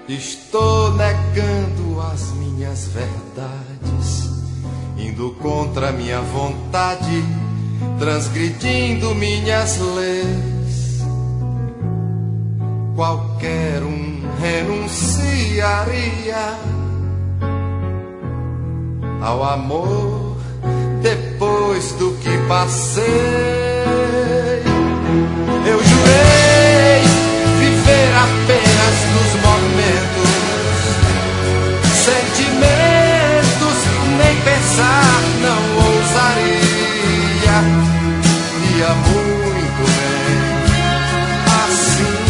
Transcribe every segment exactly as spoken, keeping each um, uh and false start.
Estou negando as minhas verdades, indo contra minha vontade, transgredindo minhas leis. Qualquer um renunciaria ao amor depois do que passei. Eu jurei viver apenas nos momentos, sentimentos, nem pensar não ousaria. Ia muito bem assim,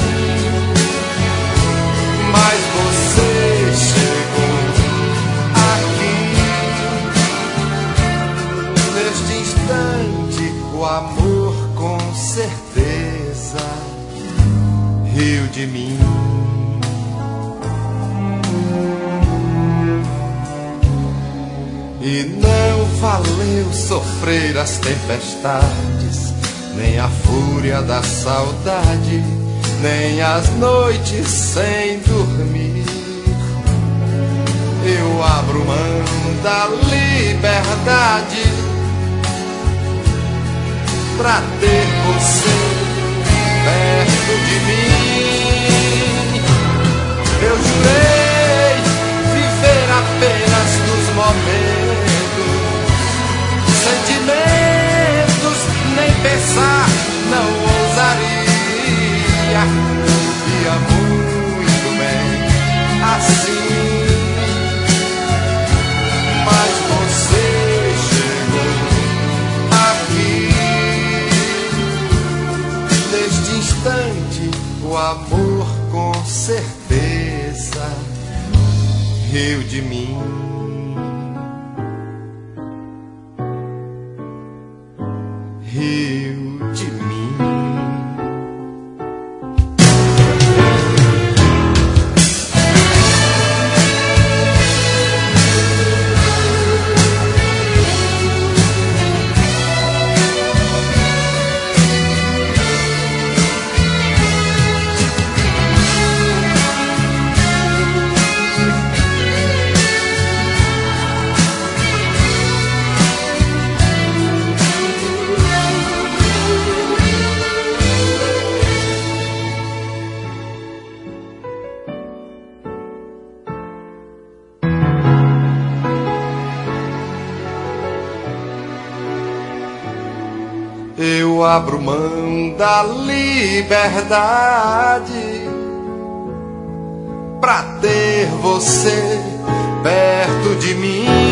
mas você chegou aqui. Neste instante o amor com certeza riu de mim. E não valeu sofrer as tempestades, nem a fúria da saudade, nem as noites sem dormir. Eu abro mão da liberdade pra ter você perto de mim. Eu jurei viver apenas nos momentos, sentimentos, nem pensar não ousaria. Ia muito bem assim, mas você chegou aqui. Neste instante o amor com certeza riu de mim. Riu de mim. Eu abro mão da liberdade pra ter você perto de mim.